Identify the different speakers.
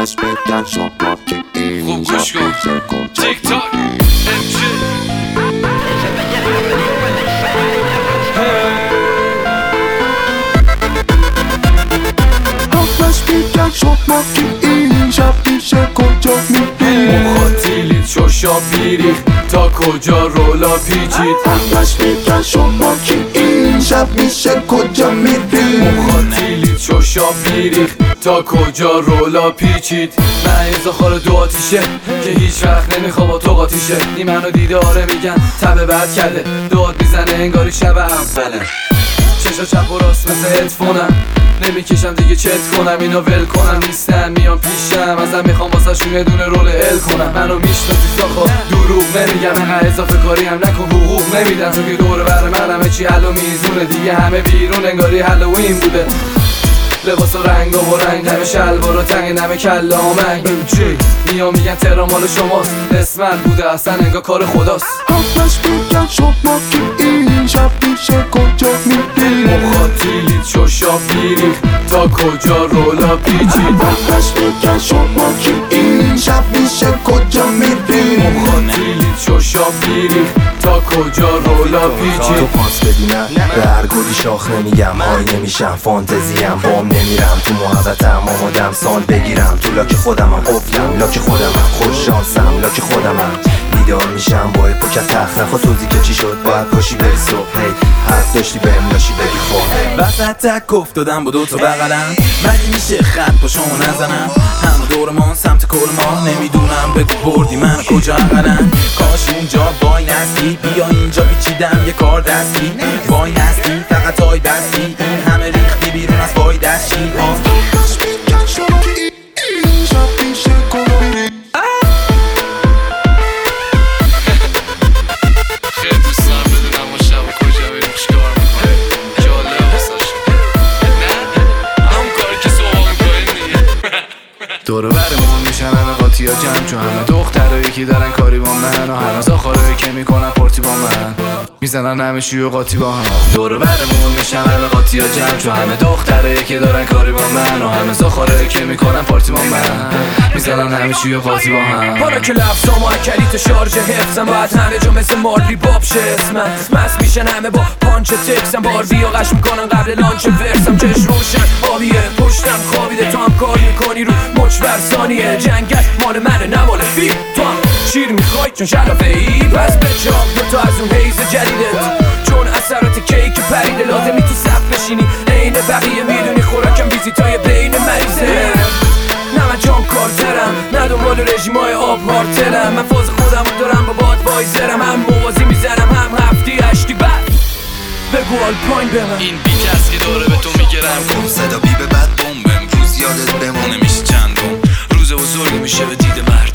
Speaker 1: بس بگن شما که این
Speaker 2: خوب گوش کن تیک تاک
Speaker 1: بس بگن شما که این شب میشه کجا میرید
Speaker 2: مخاطیلید شوشا بیریخ تا کجا رولا پیچید
Speaker 1: بس بگن شما که این شب میشه کجا میرید
Speaker 2: مخاطیلید شوشا بیریخ تا کجا رولا پیچید من ایزا خال دو آتیشه که هیچ وقت نمیخوا با تو قاطیشه این منو دیده آره میگن تبه بد کرده داد میزنه انگاری شب اوله چشا چپ و راست مثل هدفونم نمیکشم دیگه چت کنم اینو ول کنم نیستن میان پیشم ازم میخوام واسه شون یه دونه رول ال کنم منو میشناسی ساخا دروغ نمیگم انقدر اضافه کاری هم نکن حقوق نمیدن تو که دور بر من همه چی حل و میزونه دیگه همه بیرون انگاری هالوین بوده لباس و رنگ و رنگ همه شلوار و تنگ همه کله آمنگ میان میگن تهران مال شماست اسمت بوده اصلا انگار کار خداست
Speaker 1: بس بگن شما که این شب میشه کجا میرید
Speaker 2: مخاطیلید شوشا بیریخ تا کجا رولا پیچید
Speaker 1: بس بگن شما که این شب میشه کجا میرید
Speaker 2: مخاطیلید شوشا بیریخ تا کجا رولا پیچید
Speaker 3: تو پاس بدینم به هر گلی شاخ نمیگم های نمیشم فانتزیم بام نمیرم تو محبتم آمادم سال بگیرم تو لاک خودمم قفلم لاک خودمم خوش شانسم لاک خودمم بیدار میشم با پوکت تخت نخوا سوزی که چی شد باید پاشی بری صبح حرف داشتی بهم لاشی بگی خب
Speaker 4: وسط تک افتادم با دوتا بغلم مگه میشه خط پاشمو نزنم همه دورمان سمت کل ما نمیدونم بگو بردی من کجا اقلم کاش اونجا وای نستی بیا اینجا بیچیدم یه کار دستی وای نستی فقط های دستی این همه ریختی بیرون از وای دستی
Speaker 1: بس بگن شما که این شب میشه کجا میرید
Speaker 2: خیلی دوست دارم بدونم ما شب و کجا بریم چیکار میکنیم جالب واسش نه همون کاری که صبح میکنیم دیگه
Speaker 5: دور برمون میشن همه قاطی ها جمع چون همه دخترایی که دارن کاری با من و همه زاخارایی که میکنن پارتی با من میزنن همه شی و قاطی با هم دور برمون میشن همه قاطی ها جمع چون همه دخترایی که دارن کاری با من و همه زاخارایی که میکنن پارتی با من میزنن همه شی و قاطی با هم
Speaker 6: حالا که لفظام و کلیت شارژ حفظم باید همه جا مثل مارلی باب شه اسمم مست میشن همه با پانچ تکسم باربی و قش میکنن قبل لانچ ورسم چش روشن آبیه پشتم خوابیده تو هم کار میکنی رو مچ ورسانیه جنگت مال منه نه مال فیلم تو هم شیر میخوای چون شلافه ای پس بچام دوتا از اون حیز جدیدت چون اثرات کیک پریده لازمی تو صف بشینی عین بقیه میدونی خوراکم ویزیتای بین مریضه نه من جام کارترم نه دنبال رژیمای آب هارتلم من فاز خودم دارم با باد وایزرم هم موازی میزنم هم هفتی هشتی بعد بگو آلپاین به من
Speaker 2: این بیت از که داره به تو میگرم کن
Speaker 4: صدا بی به بعد بوم امروز یادت بمونه میشه چندم روز بزرگی میشه به دید مرد